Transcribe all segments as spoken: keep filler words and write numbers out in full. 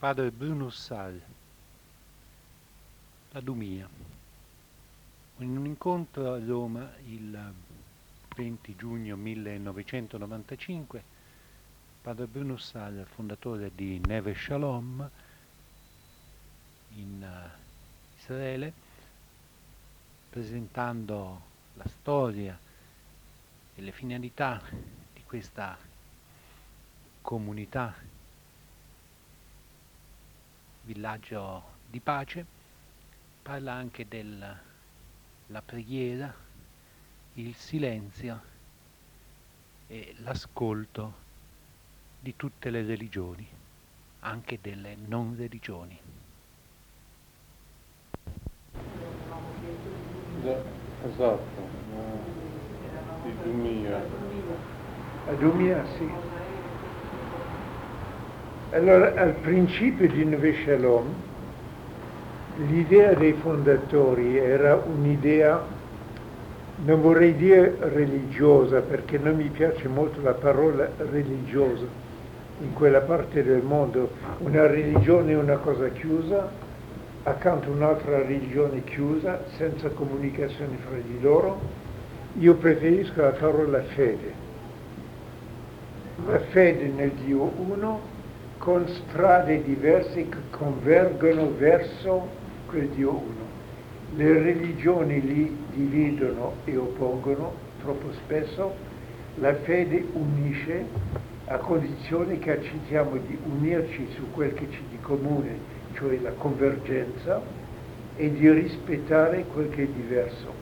Padre Bruno Sal, la Dumia. In un incontro a Roma il venti giugno millenovecentonovantacinque, Padre Bruno Sal, fondatore di Neve Shalom in uh, Israele, presentando la storia e le finalità di questa comunità, villaggio di pace, parla anche della preghiera, il silenzio e l'ascolto di tutte le religioni, anche delle non religioni. Esatto, di Dumia. A Dumia, sì. Allora, al principio di Neve Shalom, l'idea dei fondatori era un'idea, non vorrei dire religiosa, perché non mi piace molto la parola religiosa in quella parte del mondo. Una religione è una cosa chiusa, accanto a un'altra religione chiusa, senza comunicazione fra di loro. Io preferisco la parola fede. La fede nel Dio uno, con strade diverse che convergono verso quel Dio uno. Le religioni li dividono e oppongono troppo spesso, la fede unisce a condizione che accettiamo di unirci su quel che c'è di comune, cioè la convergenza, e di rispettare quel che è diverso.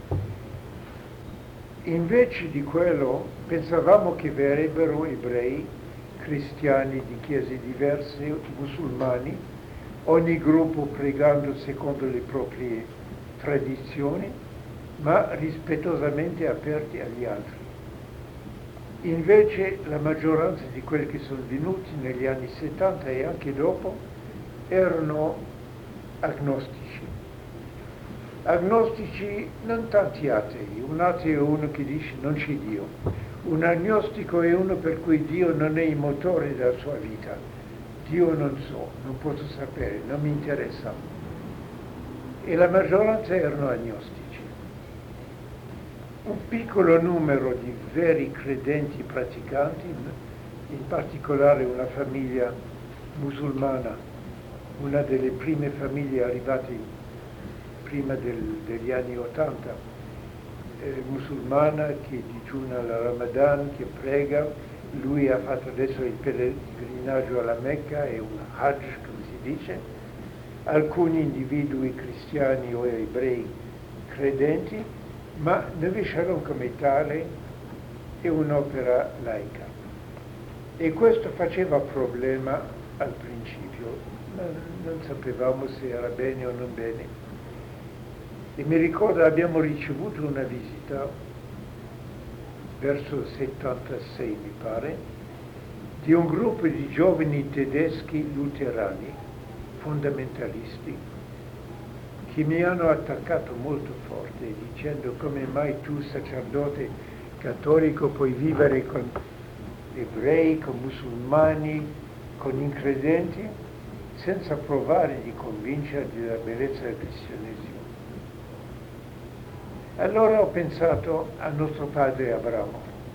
Invece di quello pensavamo che verrebbero ebrei, cristiani di chiese diverse, musulmani, ogni gruppo pregando secondo le proprie tradizioni, ma rispettosamente aperti agli altri. Invece la maggioranza di quelli che sono venuti negli anni settanta e anche dopo erano agnostici. Agnostici, non tanti atei. Un ateo è uno che dice non c'è Dio. Un agnostico è uno per cui Dio non è il motore della sua vita. Dio non so, non posso sapere, non mi interessa. E la maggioranza erano agnostici. Un piccolo numero di veri credenti praticanti, in particolare una famiglia musulmana, una delle prime famiglie arrivate prima del, degli anni Ottanta, eh, musulmana, che digiuna il Ramadan, che prega. Lui ha fatto adesso il pellegrinaggio alla Mecca, è un Hajj, come si dice. Alcuni individui cristiani o ebrei credenti, ma Neve Shalom come tale è un'opera laica. E questo faceva problema al principio, non, non sapevamo se era bene o non bene. E mi ricordo abbiamo ricevuto una visita verso il settantasei, mi pare, di un gruppo di giovani tedeschi luterani, fondamentalisti, che mi hanno attaccato molto forte dicendo come mai tu, sacerdote cattolico, puoi vivere con ebrei, con musulmani, con incredenti, senza provare di convincere della bellezza del cristianesimo. Allora ho pensato al nostro padre Abramo.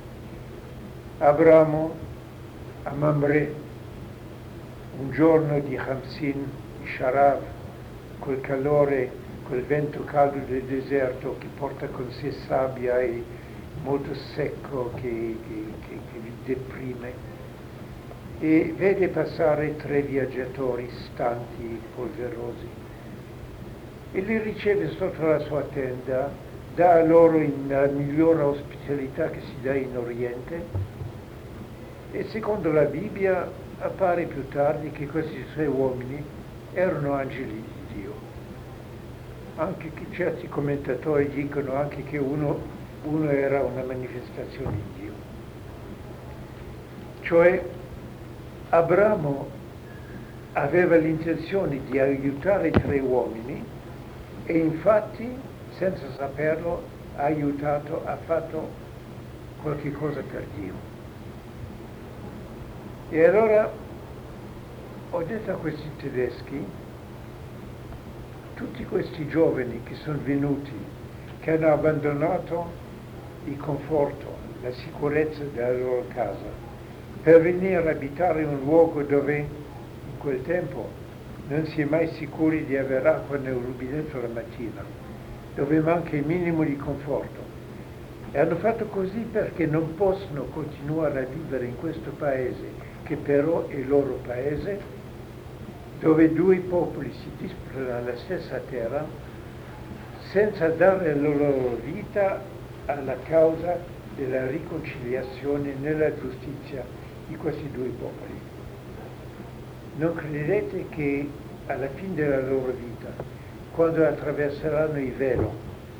Abramo a Mamre, un giorno di Hamsin, di Sharav, quel calore, quel vento caldo del deserto che porta con sé sabbia e molto secco che, che, che, che vi deprime, e vede passare tre viaggiatori stanchi, polverosi, e li riceve sotto la sua tenda, dà loro la migliore ospitalità che si dà in Oriente, e secondo la Bibbia appare più tardi che questi tre uomini erano angeli di Dio. Anche che certi commentatori dicono anche che uno, uno era una manifestazione di Dio. Cioè Abramo aveva l'intenzione di aiutare i tre uomini e infatti, senza saperlo, ha aiutato, ha fatto qualche cosa per Dio. E allora ho detto a questi tedeschi, tutti questi giovani che sono venuti, che hanno abbandonato il conforto, la sicurezza della loro casa, per venire a abitare in un luogo dove in quel tempo non si è mai sicuri di avere acqua nel rubinetto la mattina, dove manca il minimo di conforto. E hanno fatto così perché non possono continuare a vivere in questo paese, che però è il loro paese, dove due popoli si disputano la stessa terra, senza dare la loro vita alla causa della riconciliazione nella giustizia di questi due popoli. Non credete che alla fine della loro vita, quando attraverseranno il velo,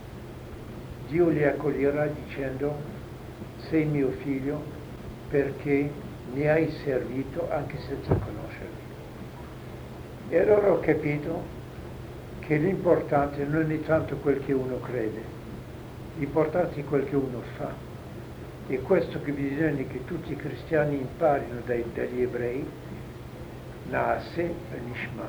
Dio li accoglierà dicendo: sei mio figlio perché mi hai servito anche senza conoscermi. E allora ho capito che l'importante non è tanto quel che uno crede, l'importante è quel che uno fa. E questo che bisogna che tutti i cristiani imparino dai, dagli ebrei, Naase e Nishma.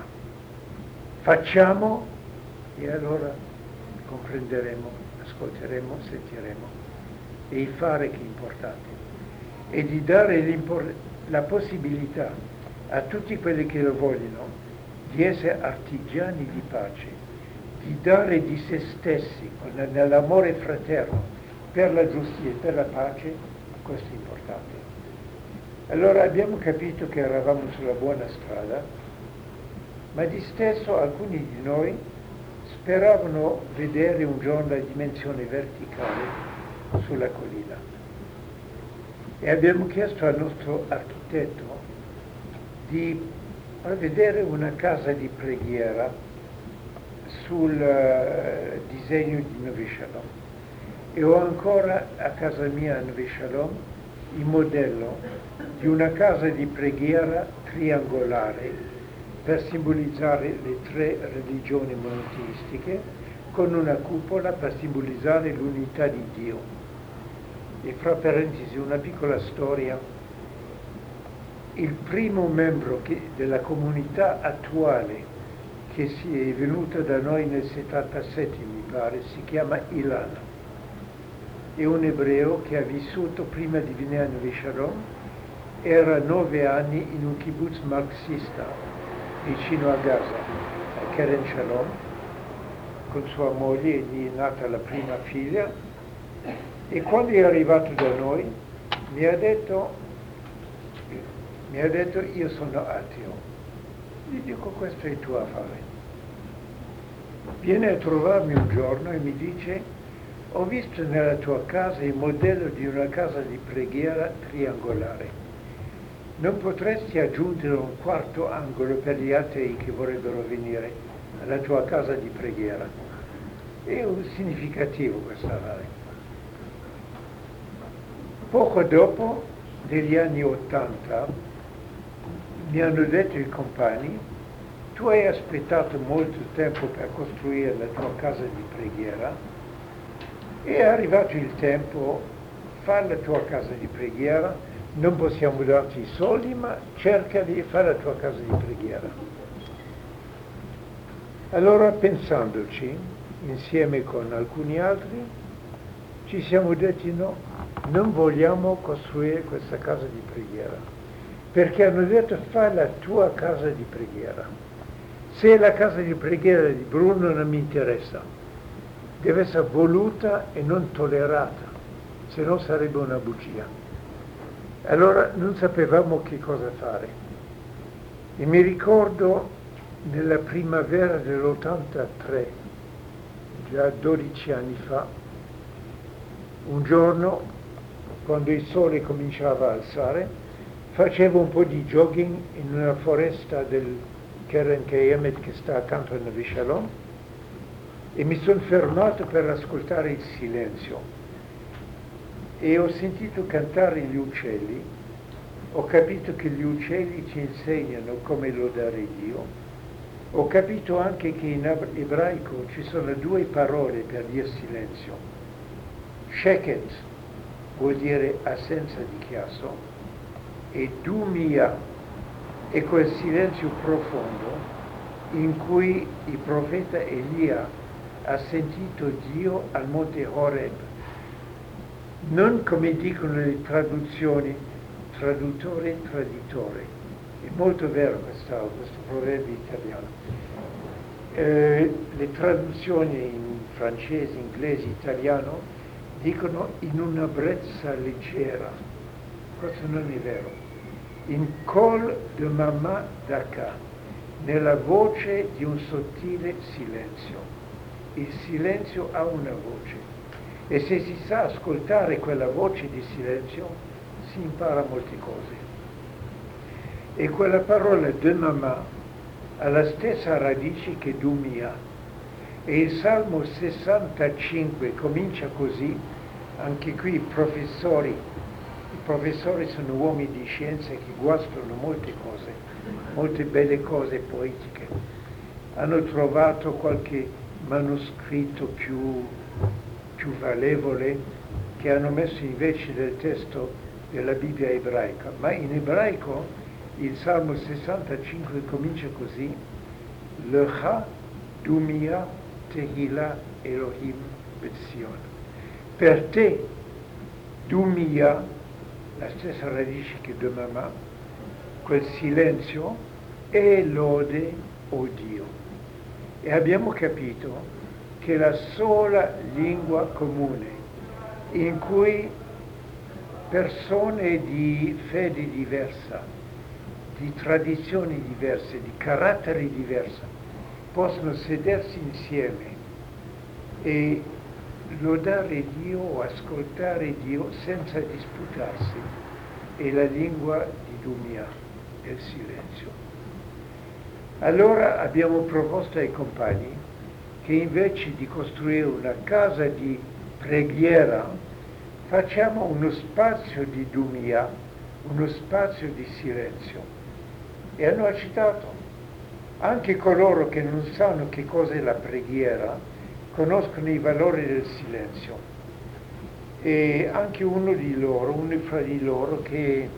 Facciamo e allora comprenderemo, ascolteremo, sentiremo. E il fare che è importante. E di dare la possibilità a tutti quelli che lo vogliono di essere artigiani di pace, di dare di se stessi nell'amore fraterno per la giustizia e per la pace, questo è importante. Allora abbiamo capito che eravamo sulla buona strada, ma di stesso alcuni di noi speravano vedere un giorno la dimensione verticale sulla collina. E abbiamo chiesto al nostro architetto di vedere una casa di preghiera sul uh, disegno di Neve Shalom. E ho ancora a casa mia a Neve Shalom il modello di una casa di preghiera triangolare per simbolizzare le tre religioni monoteistiche, con una cupola per simbolizzare l'unità di Dio. E fra parentesi una piccola storia: il primo membro che, della comunità attuale che si è venuto da noi nel settantasette, mi pare, si chiama Ilan. È un ebreo che ha vissuto prima di venire a Neve Shalom, era nove anni in un kibbutz marxista vicino a Gaza, a Keren Shalom, con sua moglie, e gli è nata la prima figlia. E quando è arrivato da noi mi ha detto, mi ha detto io sono ateo. Gli dico: questo è il tuo affare. Viene a trovarmi un giorno e mi dice: ho visto nella tua casa il modello di una casa di preghiera triangolare. Non potresti aggiungere un quarto angolo per gli atei che vorrebbero venire alla tua casa di preghiera? È un significativo questo affare. Poco dopo, negli anni Ottanta, mi hanno detto i compagni: tu hai aspettato molto tempo per costruire la tua casa di preghiera, è arrivato il tempo, fai la tua casa di preghiera, non possiamo darti i soldi, ma cerca di fare la tua casa di preghiera. Allora, pensandoci, insieme con alcuni altri, ci siamo detti: no, non vogliamo costruire questa casa di preghiera, perché hanno detto: fai la tua casa di preghiera. Se è la casa di preghiera di Bruno non mi interessa, deve essere voluta e non tollerata, se no sarebbe una bugia. Allora non sapevamo che cosa fare. E mi ricordo nella primavera dell'ottantatré, già dodici anni fa, un giorno, quando il sole cominciava a alzare, facevo un po' di jogging in una foresta del Keren Kayemet che sta accanto a Neve Shalom, e mi sono fermato per ascoltare il silenzio e ho sentito cantare gli uccelli. Ho capito che gli uccelli ci insegnano come lodare Dio. Ho capito anche che in ebraico ci sono due parole per dire silenzio. Sheket vuol dire assenza di chiasso, e dumia è quel silenzio profondo in cui il profeta Elia ha sentito Dio al monte Horeb. Non come dicono le traduzioni, traduttore, traditore. È molto vero questo, questo proverbio italiano. Eh, le traduzioni in francese, inglese, italiano dicono in una brezza leggera. Questo non è vero. In col de mamma d'Aka, nella voce di un sottile silenzio. Il silenzio ha una voce e se si sa ascoltare quella voce di silenzio si impara molte cose. E quella parola de mamma ha la stessa radice che Dumia. E il Salmo sessantacinque comincia così, anche qui i professori, i professori sono uomini di scienza che guastano molte cose, molte belle cose poetiche. Hanno trovato qualche manoscritto più, più valevole che hanno messo invece del testo della Bibbia ebraica, ma in ebraico il Salmo sessantacinque comincia così: Lecha Dumia Tehila Elohim Betzion. Per te, Dumia, la stessa radice che de mamma, quel silenzio è lode, o Dio. E abbiamo capito che la sola lingua comune in cui persone di fede diversa, di tradizioni diverse, di caratteri diversi, possono sedersi insieme e lodare Dio o ascoltare Dio senza disputarsi, è la lingua di Dumia, del silenzio. Allora abbiamo proposto ai compagni che invece di costruire una casa di preghiera, facciamo uno spazio di Dumia, uno spazio di silenzio. E hanno accettato. Anche coloro che non sanno che cos'è la preghiera conoscono i valori del silenzio. E anche uno di loro, uno fra di loro che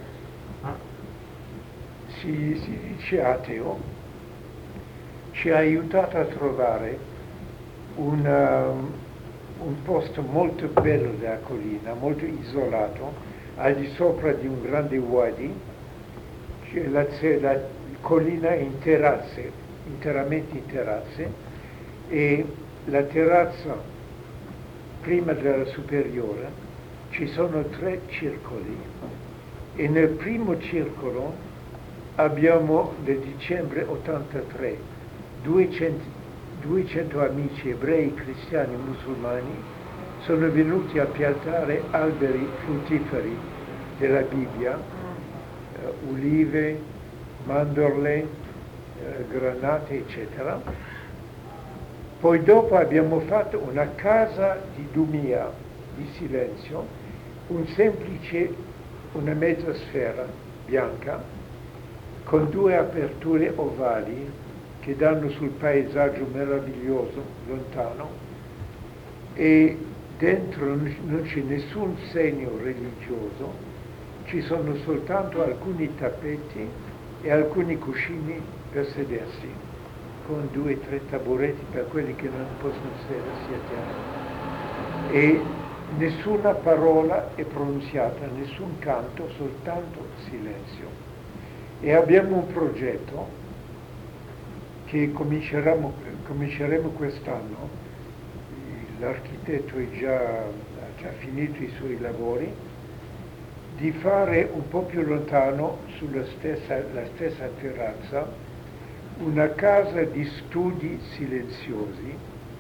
si, si dice ateo, ci ha aiutato a trovare un, um, un posto molto bello della collina, molto isolato, al di sopra di un grande wadi. La, la collina è in terrazze, interamente in terrazze, e la terrazza prima della superiore ci sono tre circoli e nel primo circolo abbiamo nel dicembre ottantatré duecento, duecento amici ebrei, cristiani e musulmani sono venuti a piantare alberi fruttiferi della Bibbia, uh, ulive, mandorle, uh, granate, eccetera. Poi dopo abbiamo fatto una casa di Dumia, di silenzio, un semplice, una mezza sfera bianca, con due aperture ovali che danno sul paesaggio meraviglioso, lontano, e dentro non c'è nessun segno religioso, ci sono soltanto alcuni tappeti e alcuni cuscini per sedersi, con due o tre taburetti per quelli che non possono sedersi a terra. E nessuna parola è pronunziata, nessun canto, soltanto silenzio. E abbiamo un progetto che cominceremo, cominceremo quest'anno. L'architetto è già, ha già finito i suoi lavori, di fare un po' più lontano, sulla stessa, la stessa terrazza, una casa di studi silenziosi,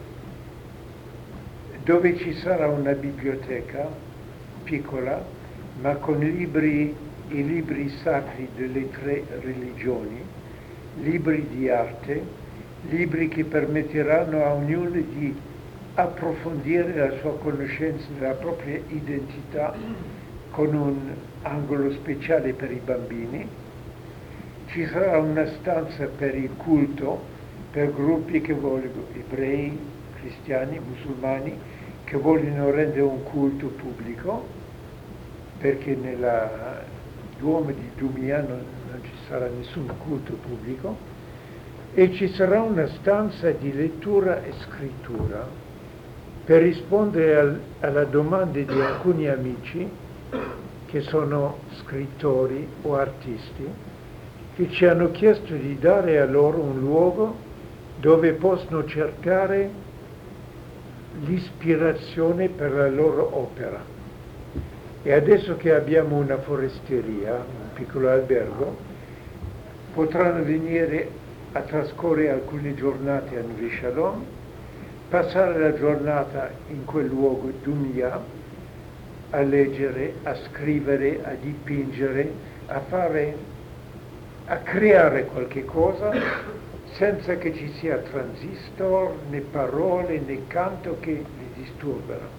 dove ci sarà una biblioteca piccola, ma con libri, i libri sacri delle tre religioni, libri di arte, libri che permetteranno a ognuno di approfondire la sua conoscenza della propria identità con un angolo speciale per i bambini. Ci sarà una stanza per il culto, per gruppi che vogliono, ebrei, cristiani, musulmani, che vogliono rendere un culto pubblico, perché nella Duomo di Dumia non, non ci sarà nessun culto pubblico, e ci sarà una stanza di lettura e scrittura per rispondere al, alla domanda di alcuni amici che sono scrittori o artisti, che ci hanno chiesto di dare a loro un luogo dove possono cercare l'ispirazione per la loro opera. E adesso che abbiamo una foresteria, un piccolo albergo, potranno venire a trascorrere alcune giornate a Neve Shalom, passare la giornata in quel luogo Dumia, a leggere, a scrivere, a dipingere, a fare, a creare qualche cosa senza che ci sia transistor, né parole, né canto che li disturbano.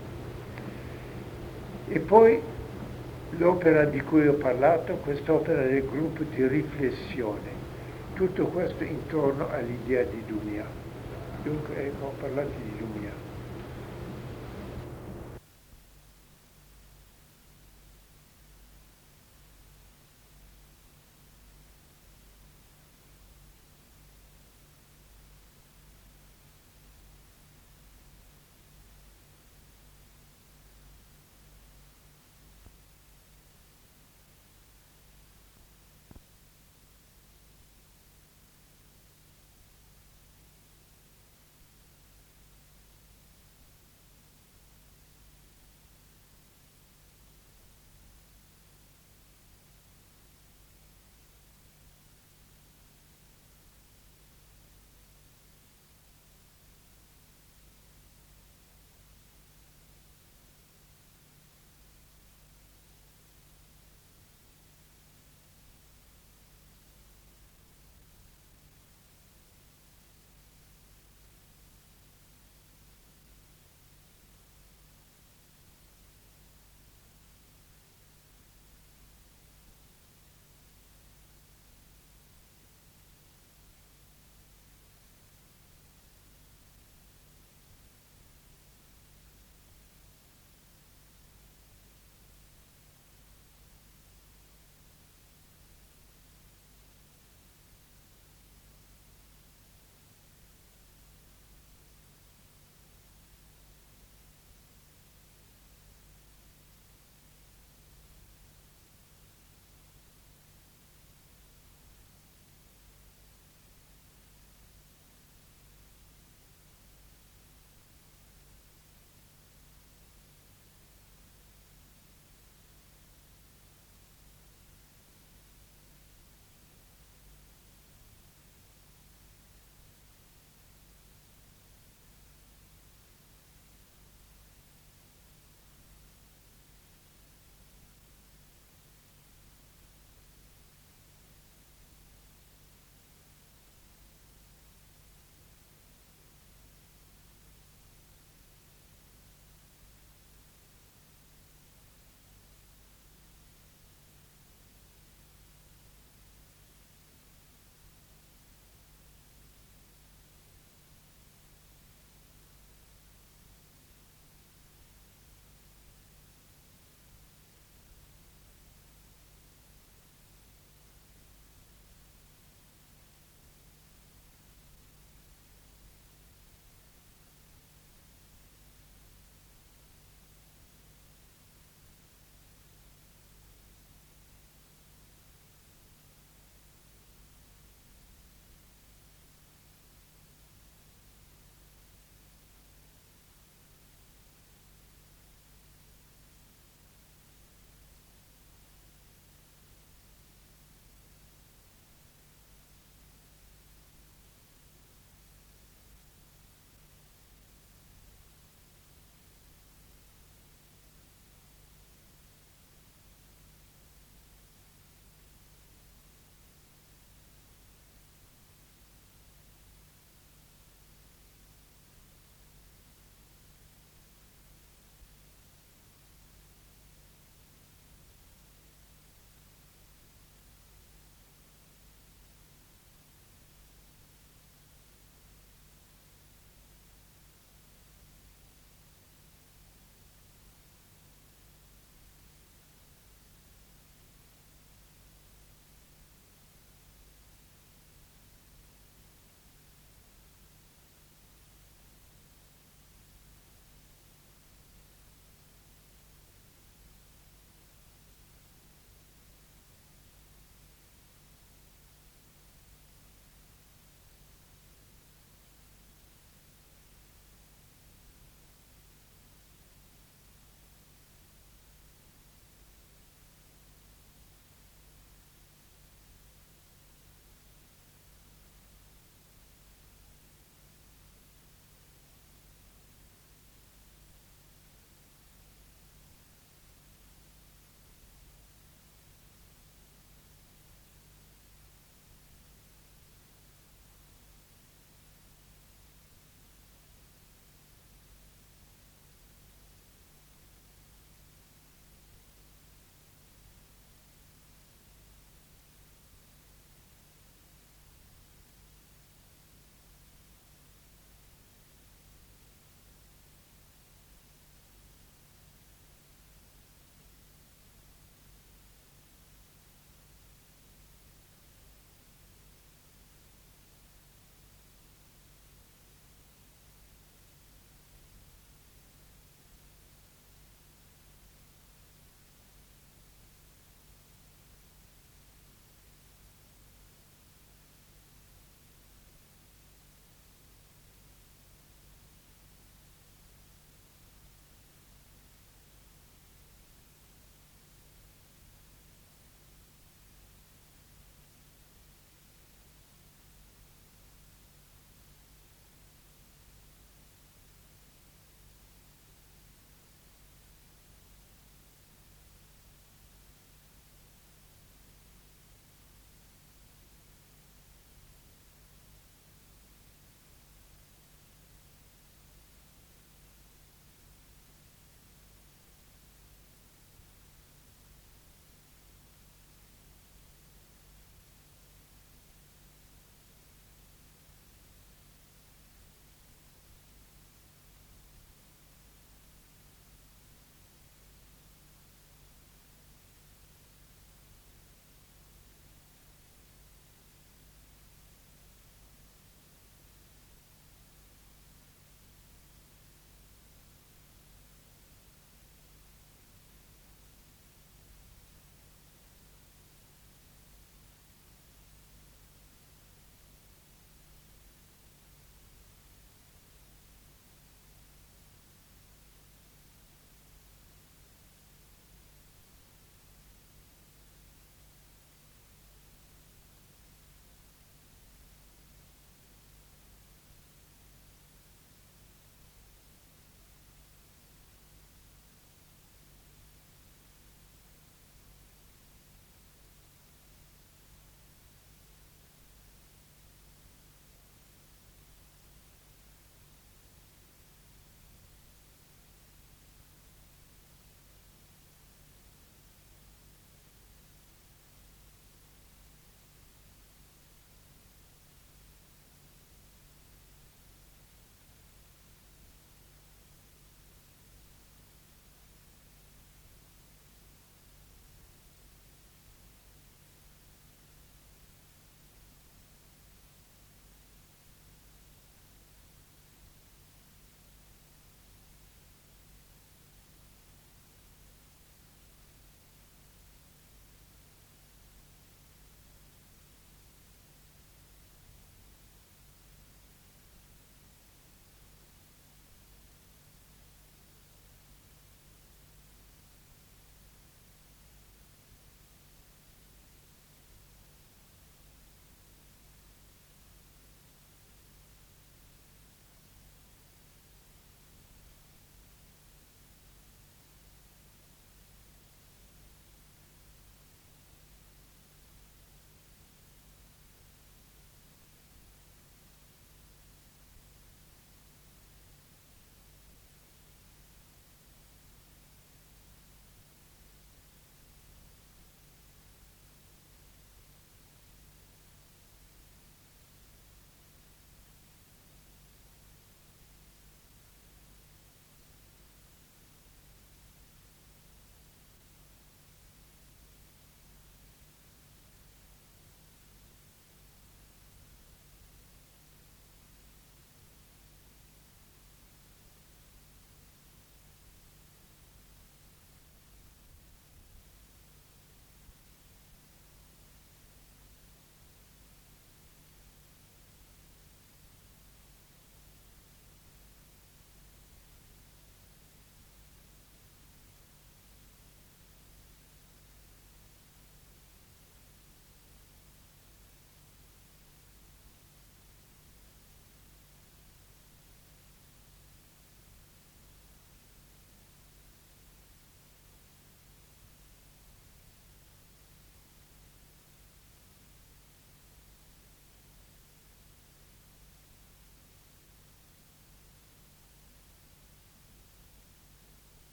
E poi l'opera di cui ho parlato, quest'opera del gruppo di riflessione, tutto questo intorno all'idea di Dumia. Dunque, ecco, ho parlato di Dumia.